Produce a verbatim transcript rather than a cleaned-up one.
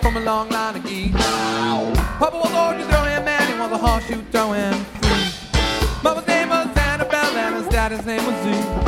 from a long line of geese. Papa was orchard throwing man, he was a horseshoe throwing free. Mama's name was Annabelle and his daddy's name was Z.